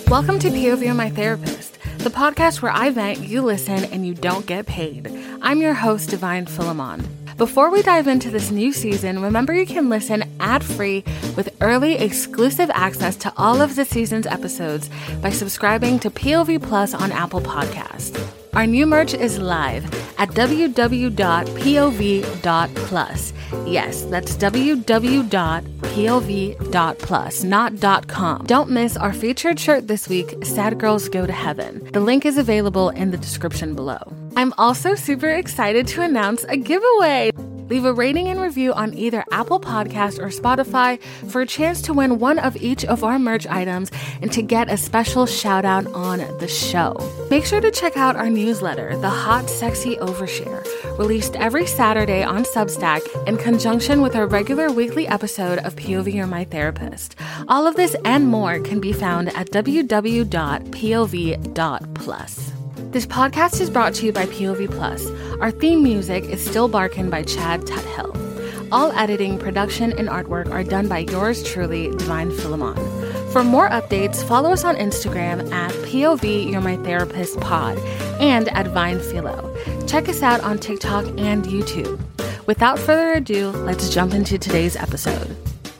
Welcome to POV My Therapist, the podcast where I vent, you listen, and you don't get paid. I'm your host, Divine Philemon. Before we dive into this new season, remember you can listen ad-free with early exclusive access to all of the season's episodes by subscribing to POV Plus on Apple Podcasts. Our new merch is live at www.pov.plus. Yes, that's www.pov.plus, not .com. Don't miss our featured shirt this week, Sad Girls Go to Heaven. The link is available in the description below. I'm also super excited to announce a giveaway. Leave a rating and review on either Apple Podcasts or Spotify for a chance to win one of each of our merch items and to get a special shout out on the show. Make sure to check out our newsletter, The Hot Sexy Overshare, released every Saturday on Substack in conjunction with our regular weekly episode of POV You're My Therapist. All of this and more can be found at www.pov.plus. This podcast is brought to you by POV Plus. Our theme music is Still Barkin' by Chad Tuthill. All editing, production, and artwork are done by yours truly, Divine Philemon. For more updates, follow us on Instagram at POV You're My Therapist Pod and at Vine Philo. Check us out on TikTok and YouTube. Without further ado, let's jump into today's episode.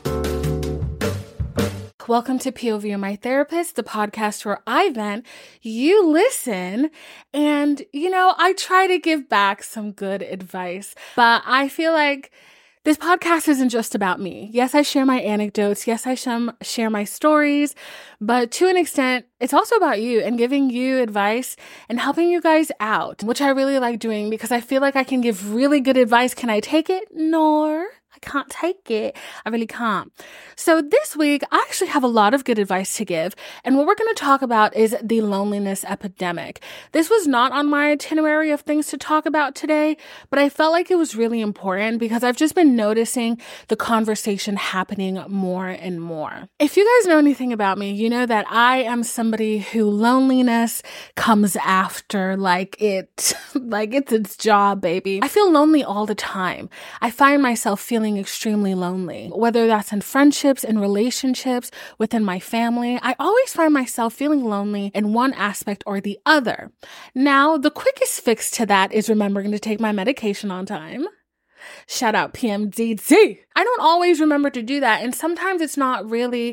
Welcome to POV You're My Therapist, the podcast where I vent, you listen, and, I try to give back some good advice, but I feel like this podcast isn't just about me. Yes, I share my anecdotes. Yes, I share my stories, but to an extent, it's also about you and giving you advice and helping you guys out, which I really like doing because I feel like I can give really good advice. Can I take it? No. I can't take it. I really can't. So this week, I actually have a lot of good advice to give. And what we're going to talk about is the loneliness epidemic. This was not on my itinerary of things to talk about today, but I felt like it was really important because I've just been noticing the conversation happening more and more. If you guys know anything about me, you know that I am somebody who loneliness comes after like it's its job, baby. I feel lonely all the time. I find myself feeling extremely lonely, whether that's in friendships, in relationships, within my family. I always find myself feeling lonely in one aspect or the other. Now, the quickest fix to that is remembering to take my medication on time. Shout out PMDD. I don't always remember to do that. And sometimes it's not really,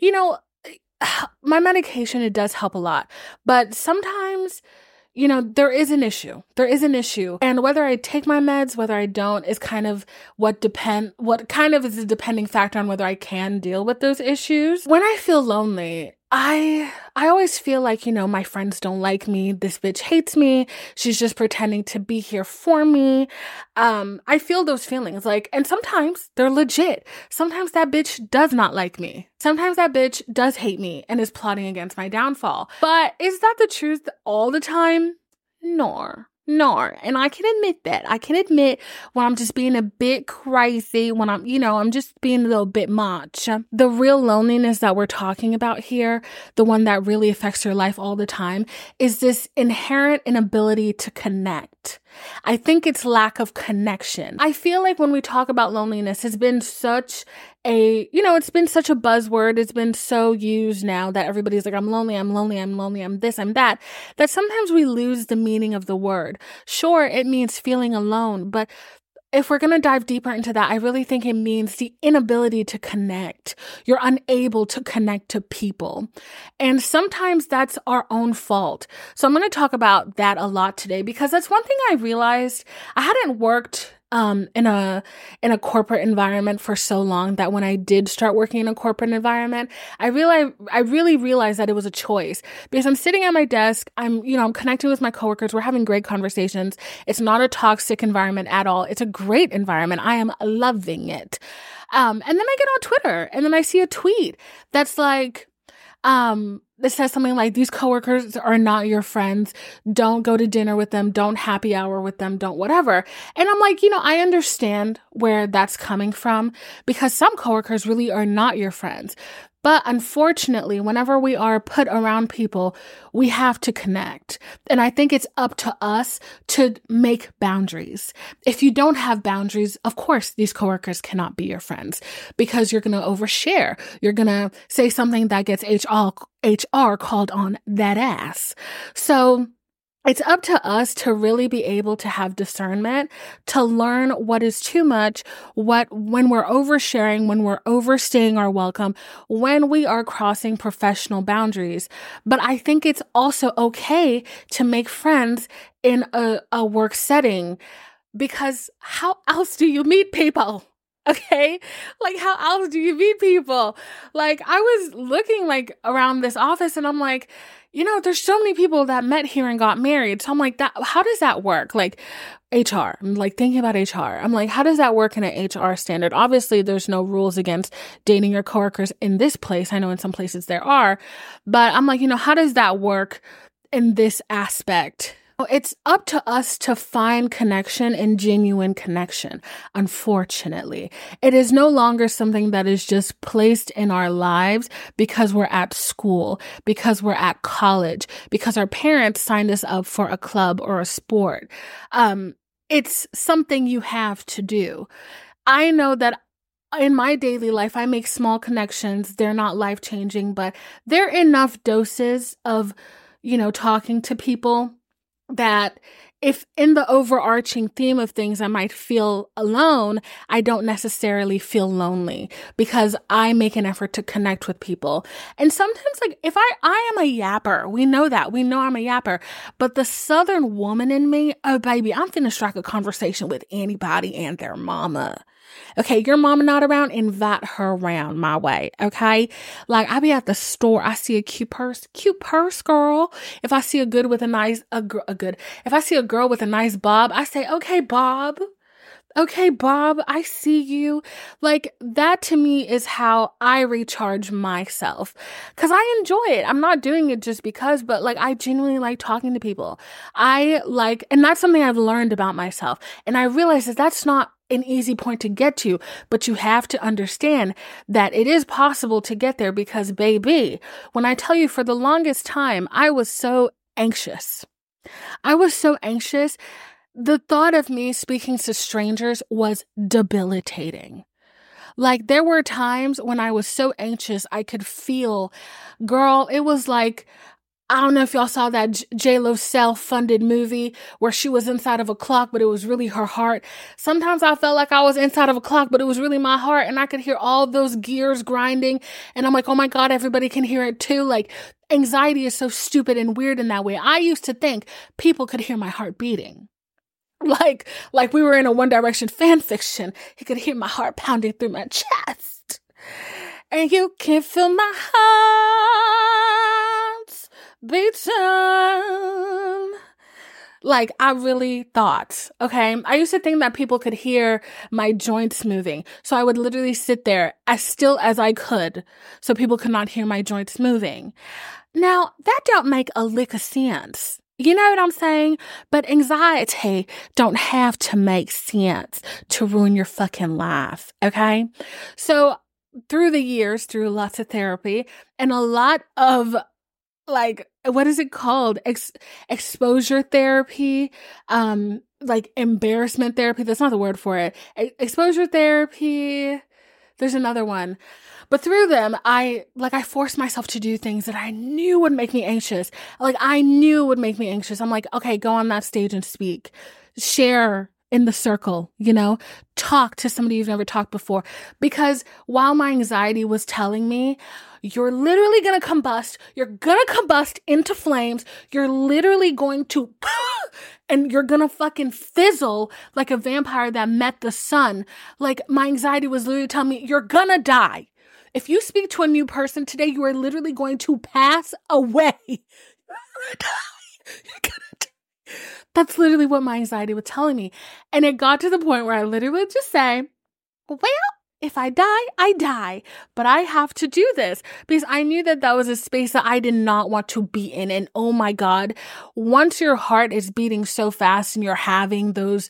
my medication, it does help a lot. But sometimes there is an issue. And whether I take my meds, whether I don't, is kind of what kind of is a depending factor on whether I can deal with those issues. When I feel lonely, I always feel like, my friends don't like me. This bitch hates me. She's just pretending to be here for me. I feel those feelings and sometimes they're legit. Sometimes that bitch does not like me. Sometimes that bitch does hate me and is plotting against my downfall. But is that the truth all the time? No. And I can admit that. I can admit when I'm just being a bit crazy, when I'm just being a little bit much. The real loneliness that we're talking about here, the one that really affects your life all the time, is this inherent inability to connect. I think it's lack of connection. I feel like when we talk about loneliness, it's been such a buzzword. It's been so used now that everybody's like, I'm lonely, I'm this, I'm that sometimes we lose the meaning of the word. Sure, it means feeling alone, but if we're going to dive deeper into that, I really think it means the inability to connect. You're unable to connect to people. And sometimes that's our own fault. So I'm going to talk about that a lot today because that's one thing I realized. I hadn't worked in a corporate environment for so long that when I did start working in a corporate environment, I really realized that it was a choice because I'm sitting at my desk. I'm connecting with my coworkers. We're having great conversations. It's not a toxic environment at all. It's a great environment. I am loving it. And then I get on Twitter and then I see a tweet that's like, that says something like, these coworkers are not your friends. Don't go to dinner with them. Don't happy hour with them. Don't whatever. And I'm like, I understand where that's coming from because some coworkers really are not your friends. But unfortunately, whenever we are put around people, we have to connect. And I think it's up to us to make boundaries. If you don't have boundaries, of course, these coworkers cannot be your friends because you're going to overshare. You're going to say something that gets HR called on that ass. So it's up to us to really be able to have discernment, to learn what is too much, when we're oversharing, when we're overstaying our welcome, when we are crossing professional boundaries. But I think it's also okay to make friends in a work setting, because how else do you meet people? Okay. Like, how else do you meet people? Like, I was looking like around this office and I'm like, there's so many people that met here and got married. So I'm like, how does that work? Like HR, I'm like thinking about HR. I'm like, how does that work in an HR standard? Obviously, there's no rules against dating your coworkers in this place. I know in some places there are, but I'm like, how does that work in this aspect? It's up to us to find connection and genuine connection. Unfortunately, it is no longer something that is just placed in our lives because we're at school, because we're at college, because our parents signed us up for a club or a sport. It's something you have to do. I know that in my daily life, I make small connections. They're not life-changing, but they're enough doses of, talking to people that if in the overarching theme of things, I might feel alone, I don't necessarily feel lonely because I make an effort to connect with people. And sometimes, like, if I am a yapper, we know I'm a yapper, but the Southern woman in me, oh baby, I'm finna strike a conversation with anybody and their mama. Okay, your mama not around, invite her around my way, okay? Like, I be at the store, I see a cute purse, girl. If I see if I see a girl with a nice bob, I say, okay, Bob, I see you. Like, that to me is how I recharge myself, because I enjoy it. I'm not doing it just because, but like, I genuinely like talking to people. And that's something I've learned about myself. And I realize that that's not an easy point to get to, but you have to understand that it is possible to get there, because baby, when I tell you, for the longest time, I was so anxious. The thought of me speaking to strangers was debilitating. Like, there were times when I was so anxious, I could feel, girl, it was like, I don't know if y'all saw that J-Lo self-funded movie where she was inside of a clock, but it was really her heart. Sometimes I felt like I was inside of a clock, but it was really my heart, and I could hear all those gears grinding. And I'm like, oh my God, everybody can hear it too. Like, anxiety is so stupid and weird in that way. I used to think people could hear my heart beating. Like we were in a One Direction fan fiction. He could hear my heart pounding through my chest. And you can feel my heart beating. Like, I really thought, okay? I used to think that people could hear my joints moving. So I would literally sit there as still as I could so people could not hear my joints moving. Now, that don't make a lick of sense. You know what I'm saying? But anxiety don't have to make sense to ruin your fucking life, okay? So through the years, through lots of therapy and a lot of, like, what is it called? Exposure therapy, like embarrassment therapy. That's not the word for it. Exposure therapy. There's another one. But through them, I forced myself to do things that I knew would make me anxious. I'm like, okay, go on that stage and speak. Share in the circle, talk to somebody you've never talked before. Because while my anxiety was telling me, you're literally going to combust. You're going to combust into flames. You're literally going to, and you're going to fucking fizzle like a vampire that met the sun. Like, my anxiety was literally telling me, you're going to die. If you speak to a new person today, you are literally going to pass away. You're going to die. That's literally what my anxiety was telling me. And it got to the point where I literally would just say, well, if I die, I die. But I have to do this, because I knew that that was a space that I did not want to be in. And oh my God, once your heart is beating so fast and you're having those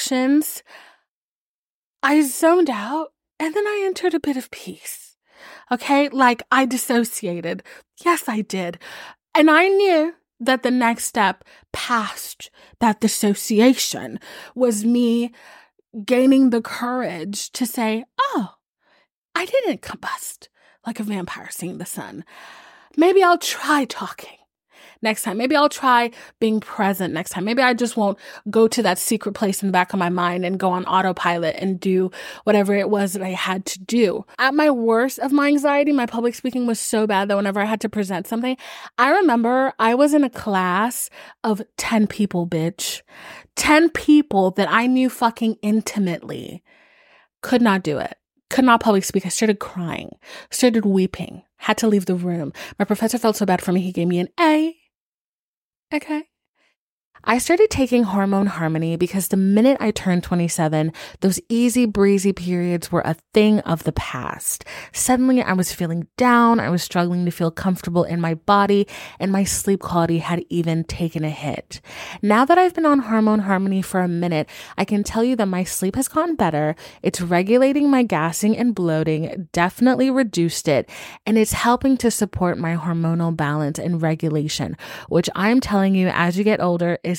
reactions, I zoned out, and then I entered a bit of peace. Okay? Like, I dissociated. Yes, I did. And I knew that the next step past that dissociation was me gaining the courage to say, oh, I didn't combust like a vampire seeing the sun. Maybe I'll try talking next time. Maybe I'll try being present next time. Maybe I just won't go to that secret place in the back of my mind and go on autopilot and do whatever it was that I had to do. At my worst of my anxiety, my public speaking was so bad that whenever I had to present something, I remember I was in a class of 10 people, bitch. 10 people that I knew fucking intimately. Could not do it. Could not public speak. I started crying, started weeping, had to leave the room. My professor felt so bad for me, he gave me an A. Okay. I started taking Hormone Harmony because the minute I turned 27, those easy breezy periods were a thing of the past. Suddenly I was feeling down. I was struggling to feel comfortable in my body, and my sleep quality had even taken a hit. Now that I've been on Hormone Harmony for a minute, I can tell you that my sleep has gotten better. It's regulating my gassing and bloating, definitely reduced it, and it's helping to support my hormonal balance and regulation, which I'm telling you, as you get older, is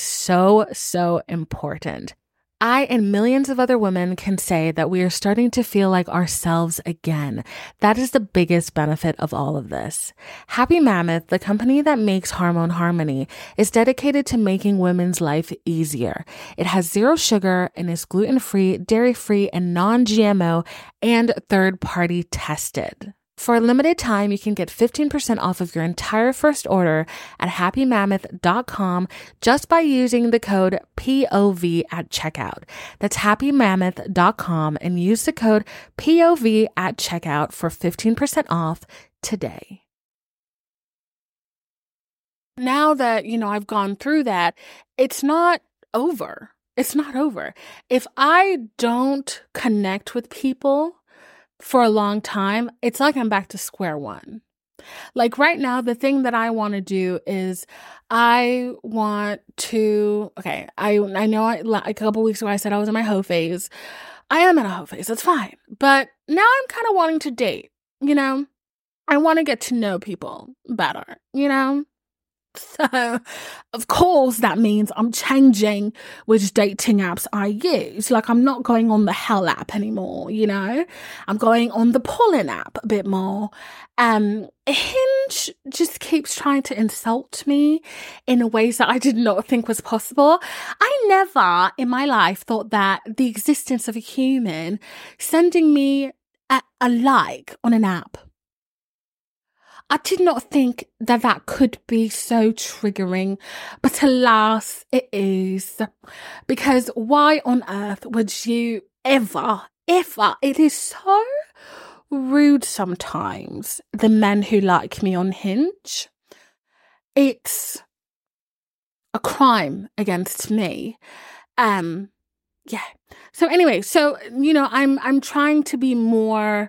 so important. I and millions of other women can say that we are starting to feel like ourselves again. That is the biggest benefit of all of this. Happy Mammoth, the company that makes Hormone Harmony, is dedicated to making women's life easier. It has 0 sugar and is gluten-free, dairy-free, and non-GMO and third-party tested. For a limited time, you can get 15% off of your entire first order at happymammoth.com just by using the code POV at checkout. That's happymammoth.com and use the code POV at checkout for 15% off today. Now that, I've gone through that, it's not over. It's not over. If I don't connect with people for a long time, it's like I'm back to square one. Like right now, the thing that I want to do is I know like a couple weeks ago I said I was in my hoe phase. I am in a hoe phase. That's fine. But now I'm kind of wanting to date, I want to get to know people better, So, of course, that means I'm changing which dating apps I use. Like, I'm not going on the Hell app anymore, I'm going on the Pollen app a bit more. Hinge just keeps trying to insult me in ways that I did not think was possible. I never in my life thought that the existence of a human sending me a like on an app, I did not think that could be so triggering, but alas, it is. Because why on earth would you ever, it is so rude sometimes, the men who like me on Hinge. It's a crime against me. Yeah. So anyway, I'm trying to be more,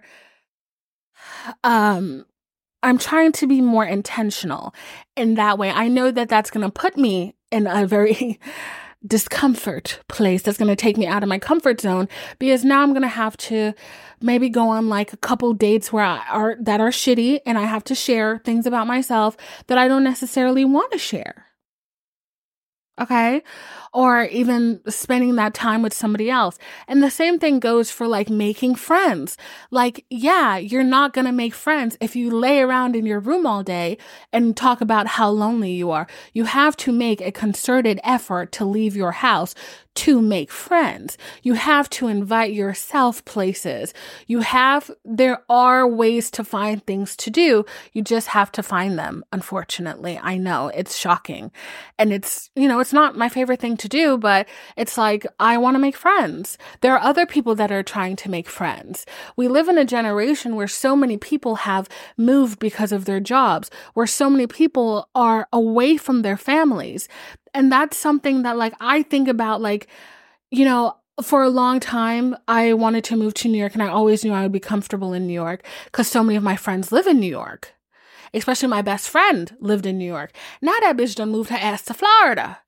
I'm trying to be more intentional in that way. I know that that's going to put me in a very discomfort place. That's going to take me out of my comfort zone, because now I'm going to have to maybe go on like a couple dates that are shitty, and I have to share things about myself that I don't necessarily want to share. Okay? Or even spending that time with somebody else. And the same thing goes for like making friends. Like, yeah, you're not going to make friends if you lay around in your room all day and talk about how lonely you are. You have to make a concerted effort to leave your house to make friends. You have to invite yourself places. There are ways to find things to do. You just have to find them. Unfortunately, I know it's shocking, and it's not my favorite thing to do, but it's like, I want to make friends. There are other people that are trying to make friends. We live in a generation where so many people have moved because of their jobs, where so many people are away from their families. And that's something that like I think about, like, for a long time, I wanted to move to New York, and I always knew I would be comfortable in New York because so many of my friends live in New York. Especially my best friend lived in New York. Now that bitch done moved her ass to Florida.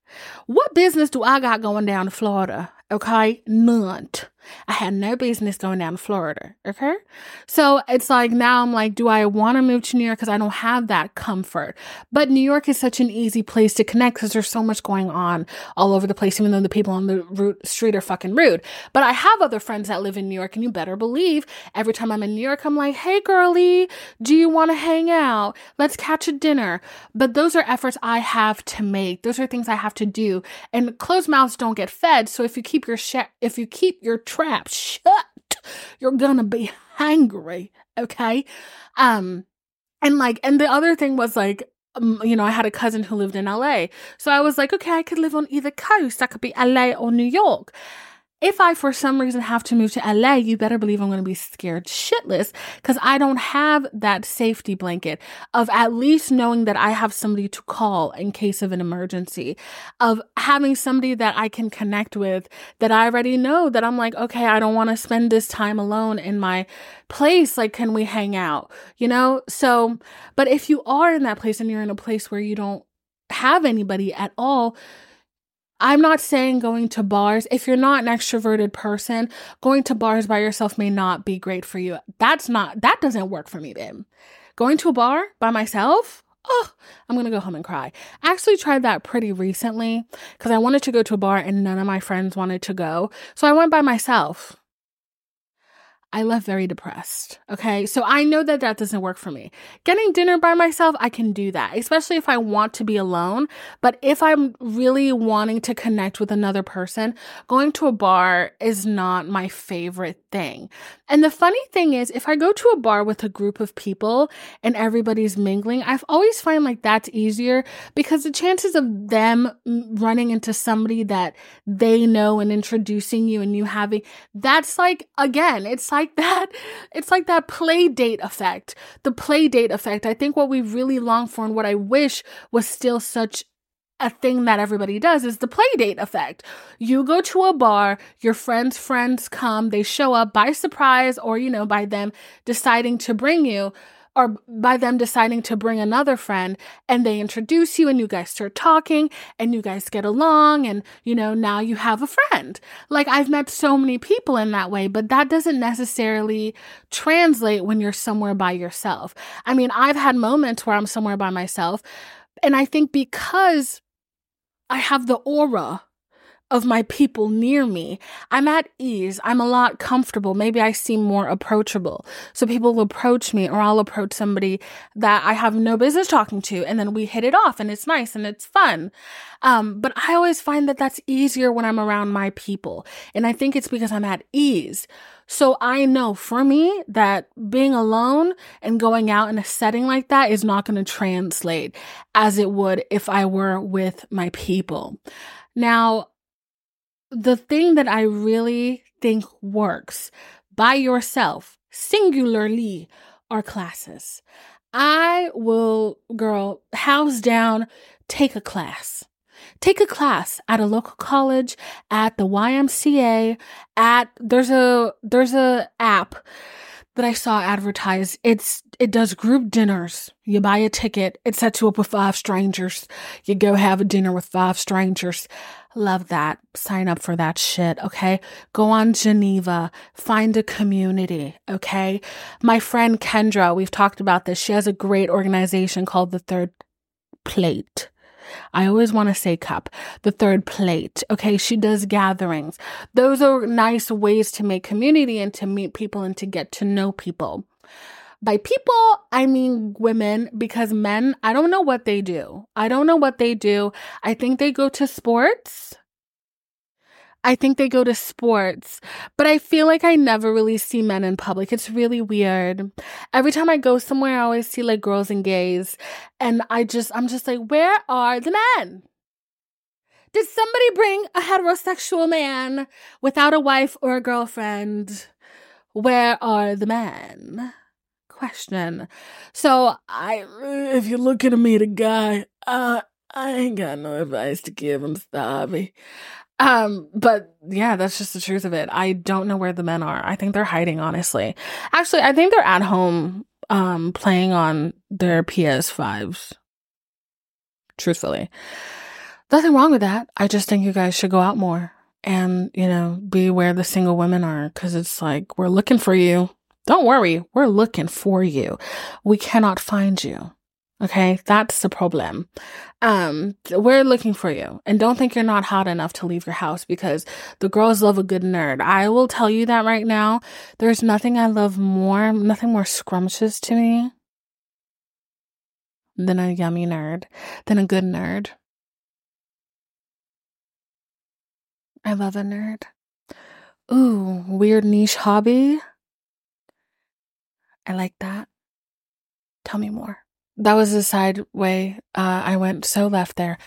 What business do I got going down to Florida? Okay, none. I had no business going down to Florida. Okay, so it's like now I'm like, do I want to move to New York because I don't have that comfort? But New York is such an easy place to connect because there's so much going on all over the place, even though the people on the street are fucking rude. But I have other friends that live in New York, and you better believe every time I'm in New York, I'm like, hey, girlie, do you want to hang out? Let's catch a dinner. But those are efforts I have to make. Those are things I have to do. And closed mouths don't get fed. So if you keep your trap shut, you're gonna be hangry. Okay. And the other thing was like, I had a cousin who lived in LA. So I was like, okay, I could live on either coast. I could be LA or New York. If I, for some reason, have to move to LA, you better believe I'm going to be scared shitless because I don't have that safety blanket of at least knowing that I have somebody to call in case of an emergency, of having somebody that I can connect with that I already know that I'm like, okay, I don't want to spend this time alone in my place. Like, can we hang out? So, but if you are in that place and you're in a place where you don't have anybody at all, I'm not saying going to bars. If you're not an extroverted person, going to bars by yourself may not be great for you. That doesn't work for me, babe. Going to a bar by myself? Oh, I'm going to go home and cry. I actually tried that pretty recently because I wanted to go to a bar and none of my friends wanted to go. So I went by myself. I left very depressed. Okay. So I know that doesn't work for me. Getting dinner by myself, I can do that, especially if I want to be alone. But if I'm really wanting to connect with another person, going to a bar is not my favorite thing. And the funny thing is, if I go to a bar with a group of people and everybody's mingling, I've always find like that's easier because the chances of them running into somebody that they know and introducing you and you having, that's like, again, it's like that play date effect. The play date effect. I think what we really long for and what I wish was still such a thing that everybody does is the play date effect. You go to a bar, your friends come, they show up by surprise or, by them deciding to bring you or by them deciding to bring another friend and they introduce you and you guys start talking and you guys get along and, now you have a friend. Like I've met so many people in that way, but that doesn't necessarily translate when you're somewhere by yourself. I mean, I've had moments where I'm somewhere by myself and I think because I have the aura of my people near me, I'm at ease. I'm a lot comfortable. Maybe I seem more approachable. So people will approach me or I'll approach somebody that I have no business talking to. And then we hit it off and it's nice and it's fun. But I always find that that's easier when I'm around my people. And I think it's because I'm at ease. So I know for me that being alone and going out in a setting like that is not going to translate as it would if I were with my people. Now, the thing that I really think works by yourself, singularly, are classes. I will, house down, take a class. Take a class at a local college, at the YMCA, there's a app that I saw advertised. It does group dinners. You buy a ticket. It sets you up with 5 strangers. You go have a dinner with 5 strangers. Love that. Sign up for that shit. Okay. Go on Geneva. Find a community. Okay. My friend Kendra, we've talked about this. She has a great organization called The Third Plate. I always want to say cup. The Third Plate. Okay. She does gatherings. Those are nice ways to make community and to meet people and to get to know people. By people, I mean women, because men, I don't know what they do. I think they go to sports. But I feel like I never really see men in public. It's really weird. Every time I go somewhere, I always see like girls and gays. And I'm just like, where are the men? Did somebody bring a heterosexual man without a wife or a girlfriend? Where are the men? Question. So if you're looking to meet a guy, I ain't got no advice to give him, sorry. But yeah, that's just the truth of it. I don't know where the men are. I think they're hiding, honestly. Actually, I think they're at home, playing on their PS5s. Truthfully. Nothing wrong with that. I just think you guys should go out more and, be where the single women are, because it's like, we're looking for you. Don't worry, we're looking for you. We cannot find you. Okay, that's the problem. We're looking for you, and don't think you're not hot enough to leave your house, because the girls love a good nerd. I will tell you that right now. There's nothing I love more, nothing more scrumptious to me than a yummy nerd, than a good nerd. I love a nerd. Ooh, weird niche hobby. I like that. Tell me more. That was a side way. I went so left there.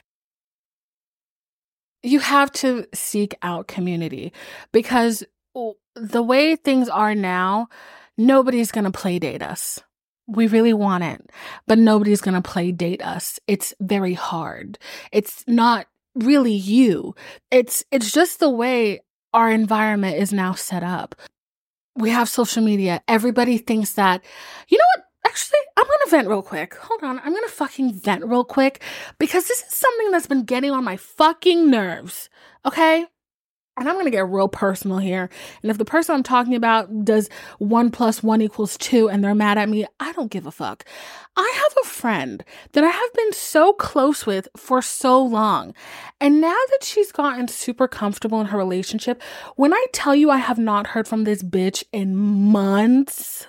You have to seek out community, because the way things are now, nobody's going to play date us. We really want it, but nobody's going to play date us. It's very hard. It's not really you. It's just the way our environment is now set up. We have social media. Everybody thinks that, you know what? Actually, I'm going to vent real quick. Hold on. I'm going to fucking vent real quick, because this is something that's been getting on my fucking nerves. Okay? And I'm going to get real personal here. And if the person I'm talking about does 1 + 1 = 2 and they're mad at me, I don't give a fuck. I have a friend that I have been so close with for so long. And now that she's gotten super comfortable in her relationship, when I tell you I have not heard from this bitch in months,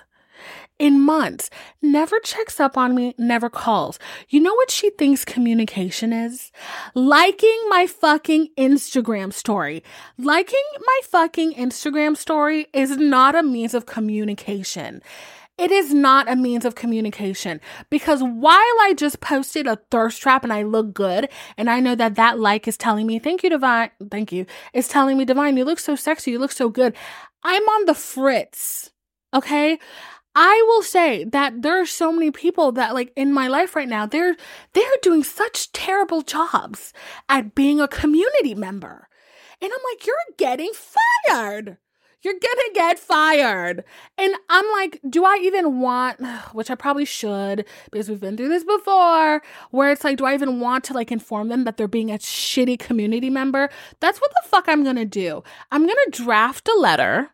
never checks up on me, never calls. You know what she thinks communication is? Liking my fucking Instagram story. Liking my fucking Instagram story is not a means of communication. It is not a means of communication, because while I just posted a thirst trap and I look good, and I know that like is telling me, thank you, Divine. Thank you. It's telling me, Divine, you look so sexy. You look so good. I'm on the fritz. Okay? I will say that there are so many people that, like, in my life right now, they're doing such terrible jobs at being a community member. And I'm like, you're getting fired. You're gonna get fired. And I'm like, do I even want, which I probably should, because we've been through this before, where it's like, do I even want to, like, inform them that they're being a shitty community member? That's what the fuck I'm gonna do. I'm gonna draft a letter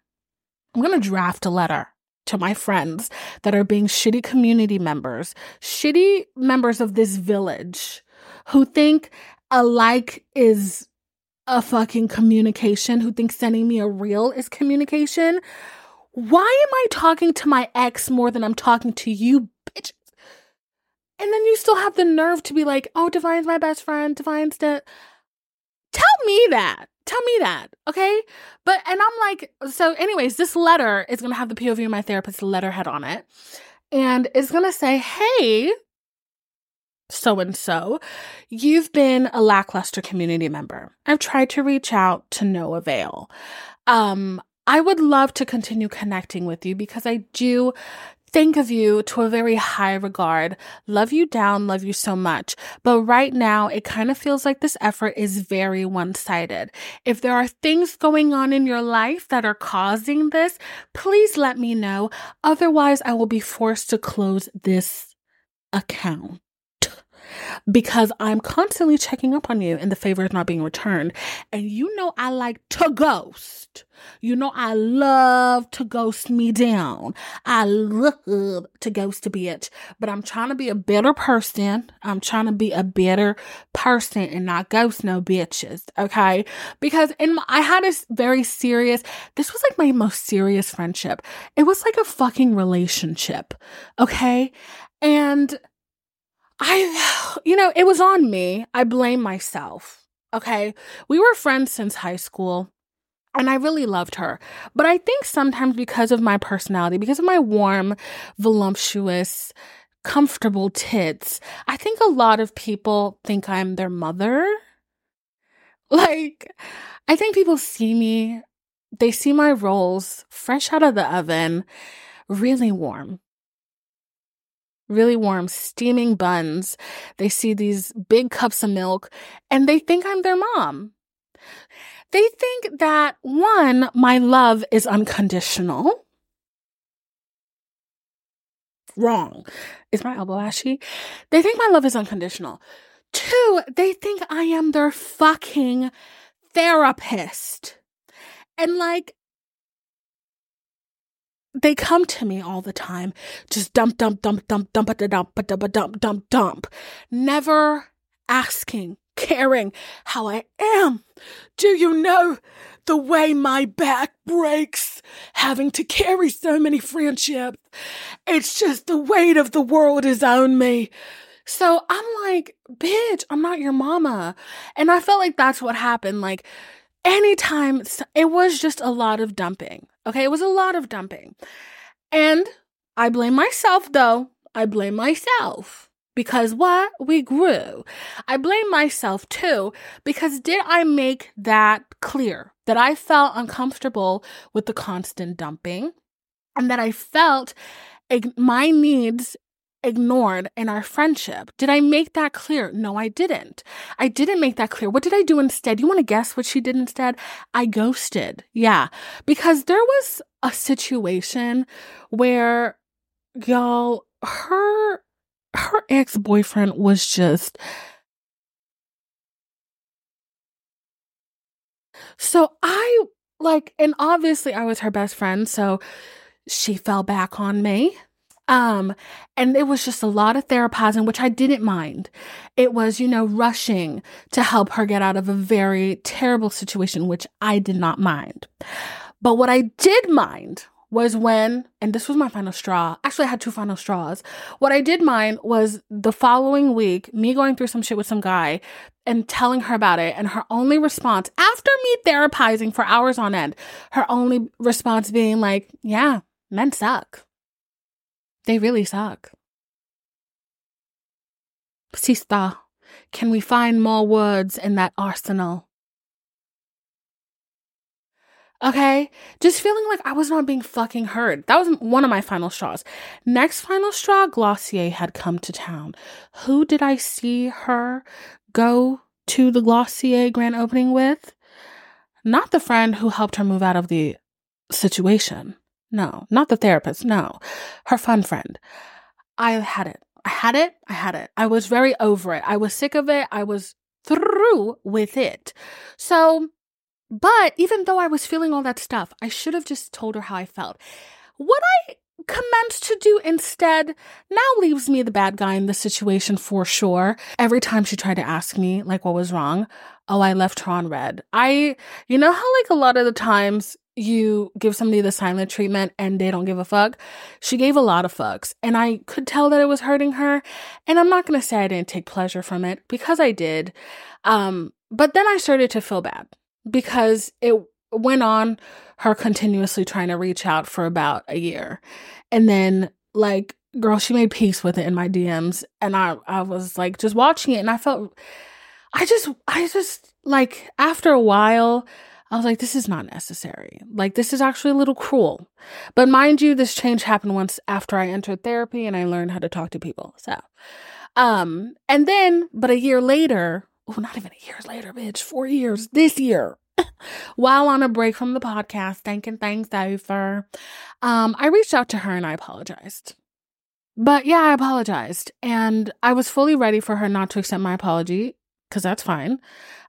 to my friends that are being shitty community members, shitty members of this village, who think a like is a fucking communication, who think sending me a reel is communication. Why am I talking to my ex more than I'm talking to you, bitches? And then you still have the nerve to be like, oh, Divine's my best friend. Divine's the... Tell me that, okay? And I'm like, so anyways, this letter is going to have the POV of my therapist's letterhead on it. And it's going to say, hey, so-and-so, you've been a lackluster community member. I've tried to reach out to no avail. I would love to continue connecting with you, because I do think of you to a very high regard. Love you down, love you so much. But right now, it kind of feels like this effort is very one-sided. If there are things going on in your life that are causing this, please let me know. Otherwise, I will be forced to close this account, because I'm constantly checking up on you and the favor is not being returned. And you know I like to ghost. You know I love to ghost me down. I love to ghost a bitch. But I'm trying to be a better person. and not ghost no bitches, okay? Because I had this this was like my most serious friendship. It was like a fucking relationship, okay? And it was on me. I blame myself. Okay. We were friends since high school, and I really loved her. But I think sometimes, because of my personality, because of my warm, voluptuous, comfortable tits, I think a lot of people think I'm their mother. Like, I think people see me, they see my rolls fresh out of the oven, really warm, steaming buns. They see these big cups of milk and they think I'm their mom. They think that, one, my love is unconditional. Wrong. Is my elbow ashy? They think my love is unconditional. Two, they think I am their fucking therapist. And like, they come to me all the time, just dump, never asking, caring how I am. Do you know the way my back breaks having to carry so many friendships? It's just the weight of the world is on me. So I'm like, bitch, I'm not your mama. And I felt like that's what happened. Like, anytime, it was just a lot of dumping. Okay, it was a lot of dumping. And I blame myself, though. I blame myself. Because what? We grew. I blame myself, too, because did I make that clear? That I felt uncomfortable with the constant dumping, and that I felt my needs ignored in our friendship. Did I make that clear? No, I didn't. I didn't make that clear. What did I do instead? You want to guess what she did instead? I ghosted. Yeah. Because there was a situation where, y'all, her ex-boyfriend was just... So and obviously I was her best friend, so she fell back on me. And it was just a lot of therapizing, which I didn't mind. It was, rushing to help her get out of a very terrible situation, which I did not mind. But what I did mind was and this was my final straw. Actually, I had two final straws. What I did mind was the following week, me going through some shit with some guy and telling her about it. And her only response, after me therapizing for hours on end, her only response being like, yeah, men suck. They really suck. Sister, can we find more words in that arsenal? Okay? Just feeling like I was not being fucking heard. That was one of my final straws. Next final straw, Glossier had come to town. Who did I see her go to the Glossier grand opening with? Not the friend who helped her move out of the situation. No, not the therapist. No, her fun friend. I had it. I was very over it. I was sick of it. I was through with it. So, but even though I was feeling all that stuff, I should have just told her how I felt. What I commenced to do instead now leaves me the bad guy in the situation for sure. Every time she tried to ask me like what was wrong, I left her on red. You know how like a lot of the times you give somebody the silent treatment and they don't give a fuck? She gave a lot of fucks, and I could tell that it was hurting her. And I'm not going to say I didn't take pleasure from it, because I did. But then I started to feel bad because it went on, her continuously trying to reach out for about a year. And then like, girl, she made peace with it in my DMs. And I was like just watching it, and I felt, I just like, after a while, I was like, this is not necessary. Like, this is actually a little cruel. But mind you, this change happened once after I entered therapy and I learned how to talk to people. So, and then, but a year later, not even a year later, bitch, 4 years, this year, while on a break from the podcast, thinking things over, I reached out to her and I apologized. But yeah, I apologized. And I was fully ready for her not to accept my apology, because that's fine.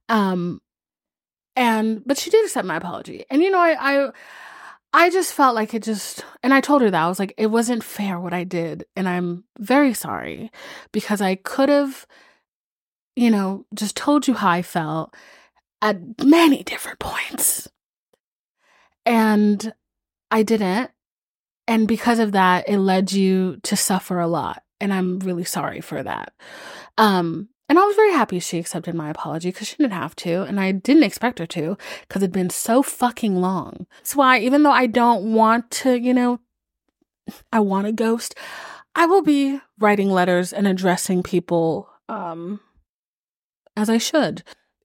But she did accept my apology. And, I just felt like and I told her that. I was like, it wasn't fair what I did. And I'm very sorry, because I could have, just told you how I felt at many different points. And I didn't. And because of that, it led you to suffer a lot. And I'm really sorry for that. And I was very happy she accepted my apology, because she didn't have to. And I didn't expect her to, because it'd been so fucking long. That's why, even though I don't want to, I want to ghost, I will be writing letters and addressing people as I should.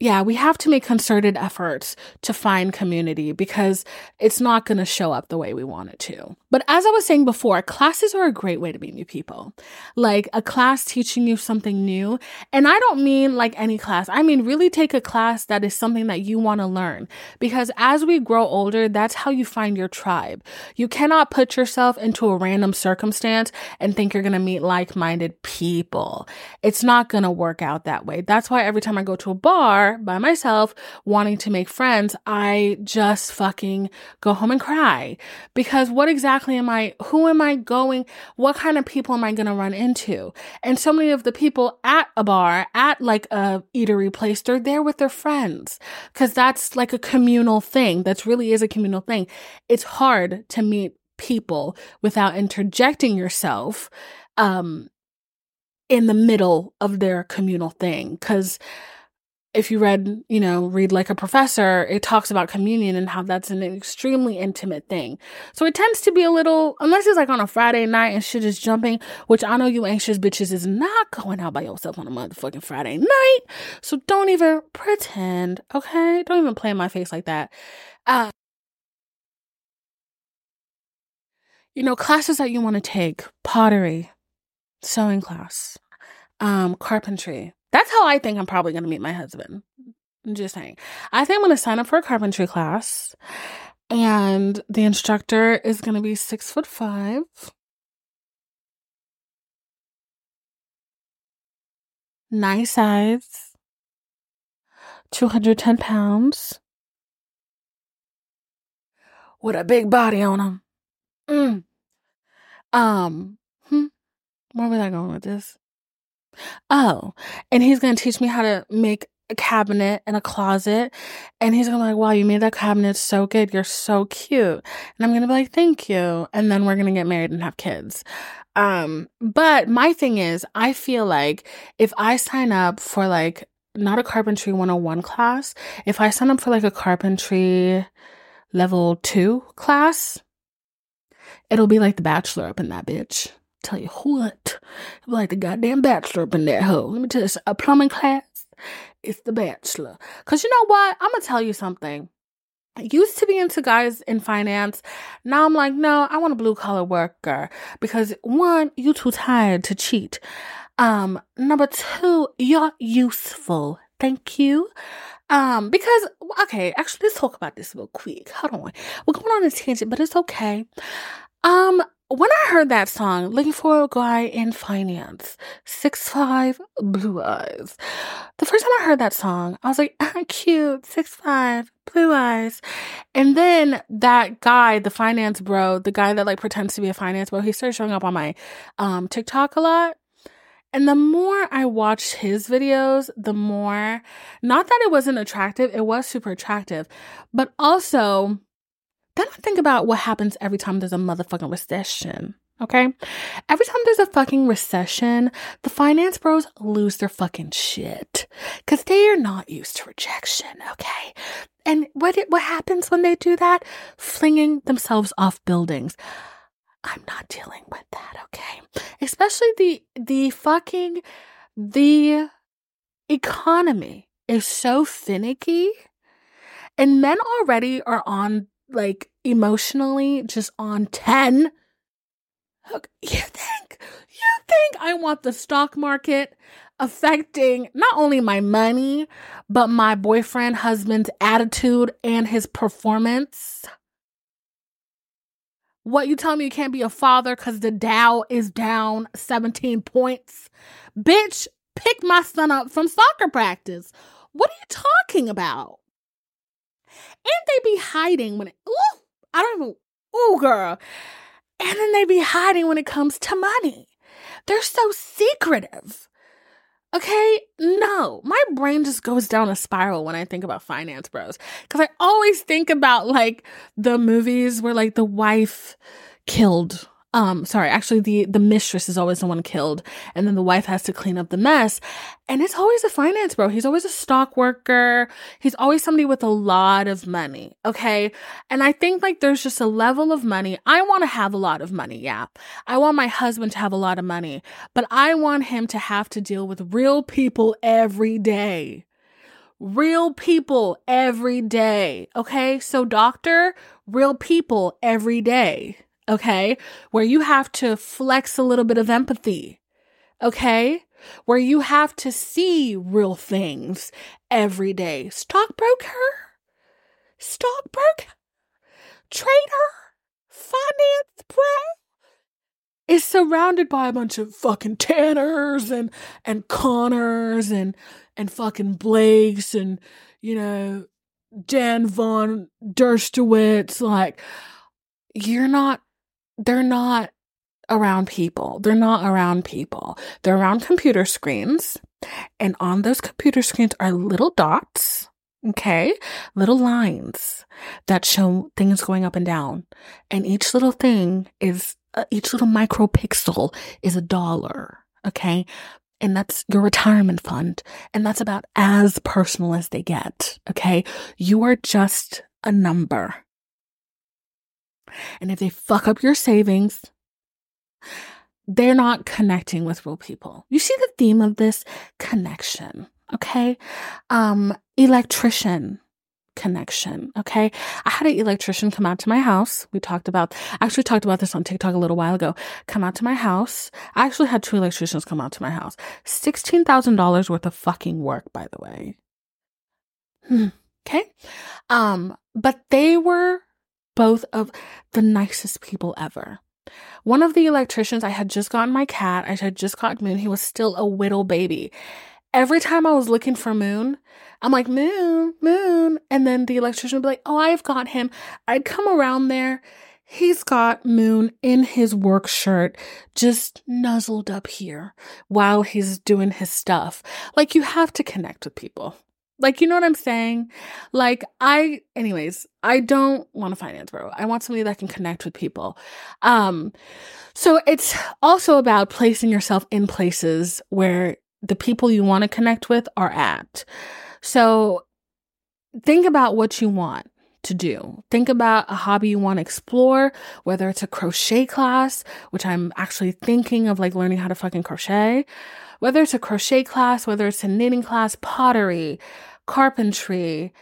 yeah, we have to make concerted efforts to find community because it's not going to show up the way we want it to. But as I was saying before, classes are a great way to meet new people. Like a class teaching you something new. And I don't mean like any class. I mean, really take a class that is something that you want to learn. Because as we grow older, that's how you find your tribe. You cannot put yourself into a random circumstance and think you're going to meet like-minded people. It's not going to work out that way. That's why every time I go to a bar by myself wanting to make friends, I just fucking go home and cry. Because who am I going, what kind of people am I going to run into? And so many of the people at a bar, at like a eatery place, they're there with their friends. Because that's like a communal thing. That really is a communal thing. It's hard to meet people without interjecting yourself in the middle of their communal thing. Because if you read Like a Professor, it talks about communion and how that's an extremely intimate thing. So it tends to be a little, unless it's like on a Friday night and shit is jumping, which I know you anxious bitches is not going out by yourself on a motherfucking Friday night. So don't even pretend, okay? Don't even play in my face like that. Classes that you want to take: pottery, sewing class, carpentry. That's how I think I'm probably going to meet my husband. I'm just saying. I think I'm going to sign up for a carpentry class, and the instructor is going to be 6'5", nice size, 210 pounds, with a big body on him. Where was I going with this? Oh, and he's going to teach me how to make a cabinet and a closet. And he's going to be like, wow, you made that cabinet so good. You're so cute. And I'm going to be like, thank you. And then we're going to get married and have kids. But my thing is, I feel like if I sign up for like, not a carpentry 101 class, if I sign up for like a carpentry level 2 class, it'll be like The Bachelor up in that bitch. Tell you what, like the goddamn Bachelor up in that hoe. Let me tell you, a plumbing class, it's The Bachelor. Because you know what? I'm going to tell you something. I used to be into guys in finance. Now I'm like, no, I want a blue collar worker. Because 1, you too tired to cheat. Number 2, you're useful. Thank you. Because, okay, actually, let's talk about this real quick. Hold on. We're going on a tangent, but it's okay. When I heard that song, Looking for a Guy in Finance, 6'5", blue eyes. The first time I heard that song, I was like, cute, 6'5", blue eyes. And then that guy, the finance bro, the guy that like pretends to be a finance bro, he started showing up on my TikTok a lot. And the more I watched his videos, the more, not that it wasn't attractive, it was super attractive, but also, then I think about what happens every time there's a motherfucking recession, okay? Every time there's a fucking recession, the finance bros lose their fucking shit because they are not used to rejection, okay? And what happens when they do that? Flinging themselves off buildings. I'm not dealing with that, okay? Especially the economy is so finicky, and men already are on, like, emotionally just on 10. Look, you think I want the stock market affecting not only my money, but my boyfriend, husband's attitude and his performance? What, you tell me you can't be a father because the Dow is down 17 points? Bitch, pick my son up from soccer practice. What are you talking about? And they be hiding when girl. And then they be hiding when it comes to money. They're so secretive. Okay? No, my brain just goes down a spiral when I think about finance bros. Because I always think about like the movies where like the wife killed. Actually the mistress is always the one killed, and then the wife has to clean up the mess. And it's always a finance bro. He's always a stock worker. He's always somebody with a lot of money. Okay. And I think like there's just a level of money. I want to have a lot of money. Yeah. I want my husband to have a lot of money, but I want him to have to deal with real people every day. real people every day. Okay. So doctor, real people every day. Okay. Where you have to flex a little bit of empathy. Okay. Where you have to see real things every day. Stockbroker, trader, finance bro is surrounded by a bunch of fucking Tanners and Connors and fucking Blakes and, you know, Dan Von Derstowitz. Like, they're not around people. They're not around people. They're around computer screens. And on those computer screens are little dots, okay? Little lines that show things going up and down. And each little thing is, each little micropixel is $1, okay? And that's your retirement fund. And that's about as personal as they get, okay? You are just a number. And if they fuck up your savings, they're not connecting with real people. You see the theme of this? Connection, okay? Electrician connection, okay? I had an electrician come out to my house. I actually talked about this on TikTok a little while ago. Come out to my house. I actually had 2 electricians come out to my house. $16,000 worth of fucking work, by the way. Okay? But they were both of the nicest people ever. One of the electricians, I had just gotten my cat. I had just gotten Moon. He was still a little baby. Every time I was looking for Moon, I'm like, Moon. And then the electrician would be like, oh, I've got him. I'd come around there. He's got Moon in his work shirt, just nuzzled up here while he's doing his stuff. Like, you have to connect with people. Like, you know what I'm saying? Like, I don't want a finance bro. I want somebody that can connect with people. So it's also about placing yourself in places where the people you want to connect with are at. So think about what you want to do. Think about a hobby you want to explore, whether it's a crochet class, which I'm actually thinking of, like, learning how to fucking crochet, whether it's a crochet class, whether it's a knitting class, pottery, carpentry,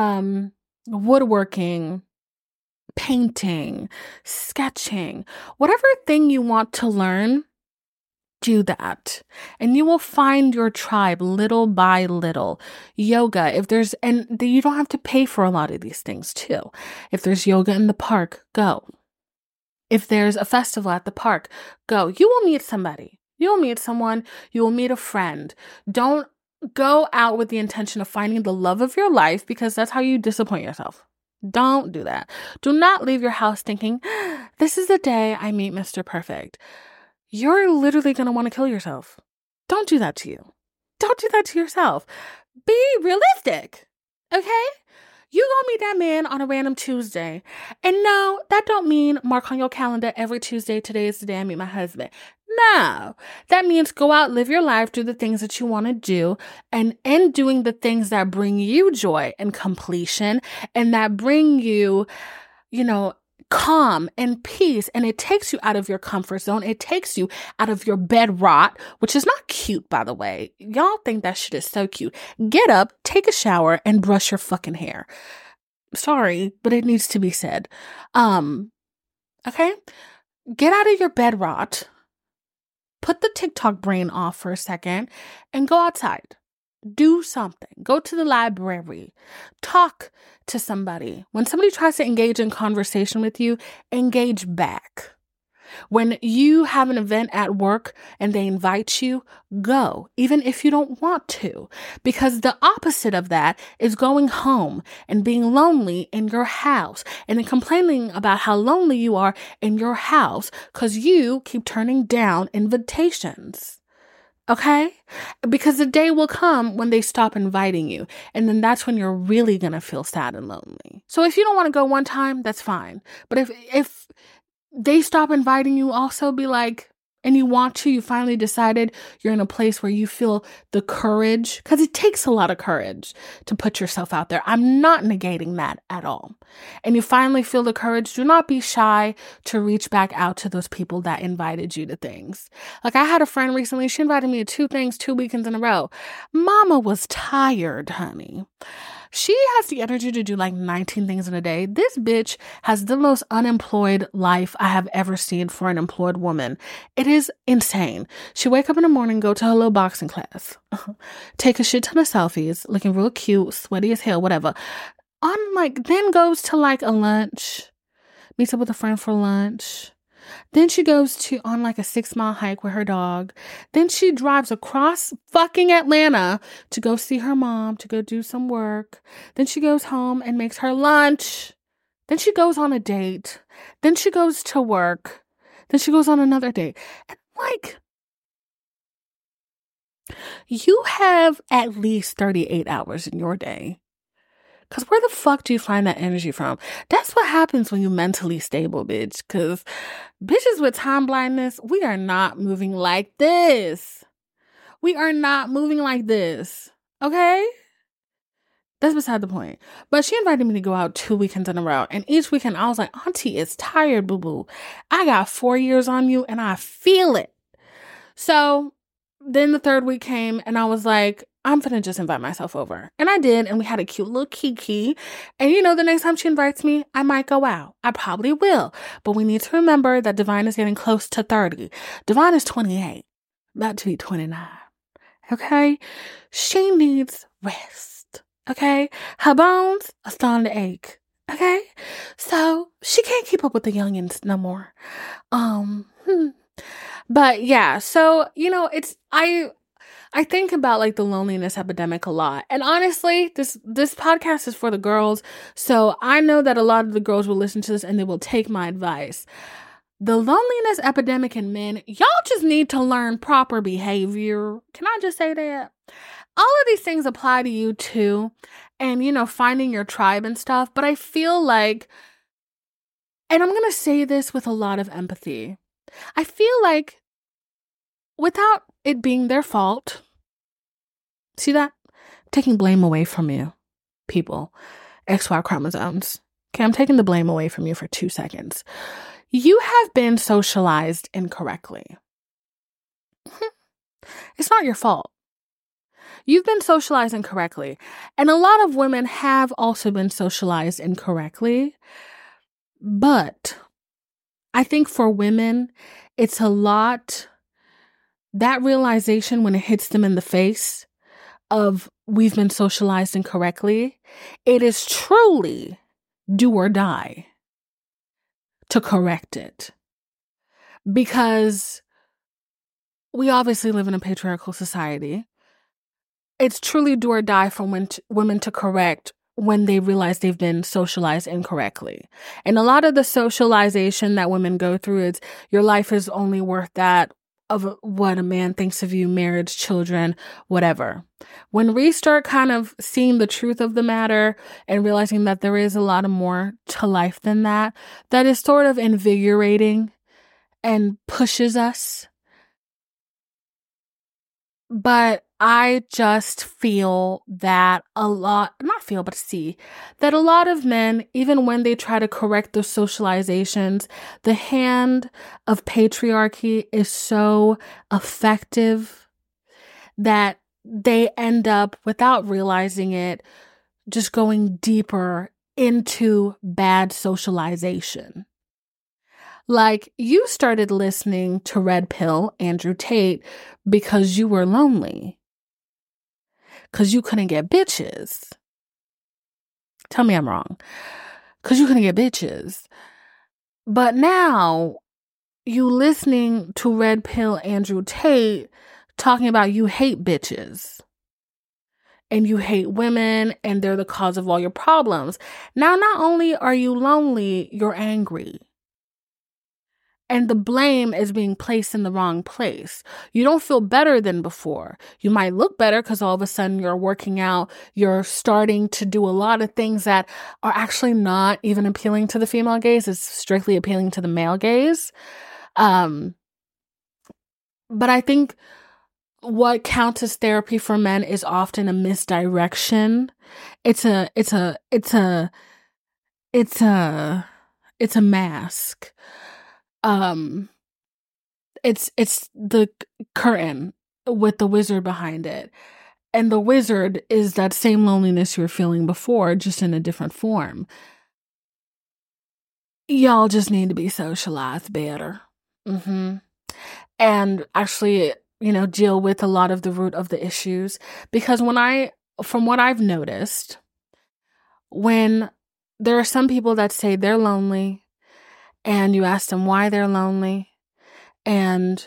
woodworking, painting, sketching, whatever thing you want to learn, do that. And you will find your tribe little by little. Yoga, and you don't have to pay for a lot of these things too. If there's yoga in the park, go. If there's a festival at the park, go. You will meet somebody. You will meet someone. You will meet a friend. Don't go out with the intention of finding the love of your life, because that's how you disappoint yourself. Don't do that. Do not leave your house thinking, this is the day I meet Mr. Perfect. You're literally going to want to kill yourself. Don't do that to you. Don't do that to yourself. Be realistic. Okay? You gonna meet that man on a random Tuesday. And no, that don't mean mark on your calendar every Tuesday, today is the day I meet my husband. No, that means go out, live your life, do the things that you want to do, and in doing the things that bring you joy and completion, and that bring you, calm and peace, and it takes you out of your comfort zone. It takes you out of your bed rot, which is not cute, by the way. Y'all think that shit is so cute. Get up, take a shower, and brush your fucking hair. Sorry, but it needs to be said. Okay? Get out of your bed rot. Put the TikTok brain off for a second and go outside. Do something. Go to the library. Talk to somebody. When somebody tries to engage in conversation with you, engage back. When you have an event at work and they invite you, go, even if you don't want to. Because the opposite of that is going home and being lonely in your house and then complaining about how lonely you are in your house because you keep turning down invitations. Okay? Because the day will come when they stop inviting you. And then that's when you're really going to feel sad and lonely. So if you don't want to go one time, that's fine. But if they stop inviting you, also be like, and you finally decided you're in a place where you feel the courage, because it takes a lot of courage to put yourself out there. I'm not negating that at all. And you finally feel the courage, do not be shy to reach back out to those people that invited you to things. Like I had a friend recently, she invited me to 2 things, 2 weekends in a row. Mama was tired, honey. She has the energy to do like 19 things in a day. This bitch has the most unemployed life I have ever seen for an employed woman. It is insane. She wake up in the morning, go to her little boxing class, take a shit ton of selfies, looking real cute, sweaty as hell, whatever. Then goes to like a lunch, meets up with a friend for lunch. Then she goes on like a 6-mile hike with her dog. Then she drives across fucking Atlanta to go see her mom, to go do some work. Then she goes home and makes her lunch. Then she goes on a date. Then she goes to work. Then she goes on another date. And like, you have at least 38 hours in your day. Because where the fuck do you find that energy from? That's what happens when you're mentally stable, bitch. Because bitches with time blindness, we are not moving like this. We are not moving like this. Okay? That's beside the point. But she invited me to go out 2 weekends in a row. And each weekend I was like, Auntie is tired, boo-boo. I got 4 years on you and I feel it. So then the 3rd week came and I was like, I'm finna just invite myself over. And I did, and we had a cute little kiki. And the next time she invites me, I might go out. I probably will. But we need to remember that Divine is getting close to 30. Divine is 28, about to be 29. Okay? She needs rest. Okay? Her bones are starting to ache. Okay? So she can't keep up with the youngins no more. But yeah, so, I think about like the loneliness epidemic a lot. And honestly, this podcast is for the girls. So I know that a lot of the girls will listen to this and they will take my advice. The loneliness epidemic in men, y'all just need to learn proper behavior. Can I just say that? All of these things apply to you too. And, finding your tribe and stuff. But I feel like, and I'm going to say this with a lot of empathy, I feel like without it being their fault, see that? I'm taking blame away from you, people. XY chromosomes. Okay, I'm taking the blame away from you for 2 seconds. You have been socialized incorrectly. It's not your fault. You've been socialized incorrectly. And a lot of women have also been socialized incorrectly. But I think for women, it's a lot, that realization when it hits them in the face of we've been socialized incorrectly, it is truly do or die to correct it. Because we obviously live in a patriarchal society. It's truly do or die for women to correct when they realize they've been socialized incorrectly. And a lot of the socialization that women go through is your life is only worth that of what a man thinks of you, marriage, children, whatever. When we start kind of seeing the truth of the matter and realizing that there is a lot more to life than that, that is sort of invigorating and pushes us. But I just feel that a lot of men, even when they try to correct those socializations, the hand of patriarchy is so effective that they end up, without realizing it, just going deeper into bad socialization. Like, you started listening to Red Pill, Andrew Tate, because you were lonely. Because you couldn't get bitches. Tell me I'm wrong. Because you couldn't get bitches. But now, you listening to Red Pill, Andrew Tate, talking about you hate bitches. And you hate women, and they're the cause of all your problems. Now, not only are you lonely, you're angry. And the blame is being placed in the wrong place. You don't feel better than before. You might look better because all of a sudden you're working out. You're starting to do a lot of things that are actually not even appealing to the female gaze. It's strictly appealing to the male gaze. But I think what counts as therapy for men is often a misdirection. It's a mask. It's the curtain with the wizard behind it. And the wizard is that same loneliness you were feeling before, just in a different form. Y'all just need to be socialized better. And actually, deal with a lot of the root of the issues. Because from what I've noticed, when there are some people that say they're lonely and you ask them why they're lonely and,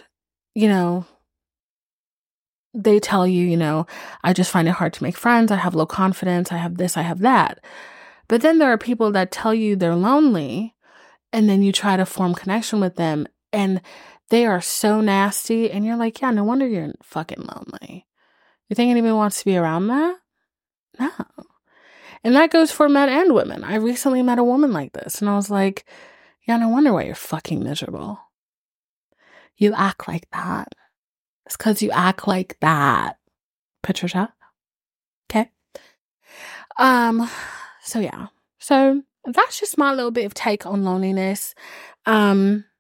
they tell you, I just find it hard to make friends. I have low confidence. I have this, I have that. But then there are people that tell you they're lonely and then you try to form connection with them and they are so nasty. And you're like, yeah, no wonder you're fucking lonely. You think anybody wants to be around that? No. And that goes for men and women. I recently met a woman like this and I was like, yeah, no wonder why you're fucking miserable. You act like that. It's because you act like that. Patricia. Okay. So yeah. So that's just my little bit of take on loneliness.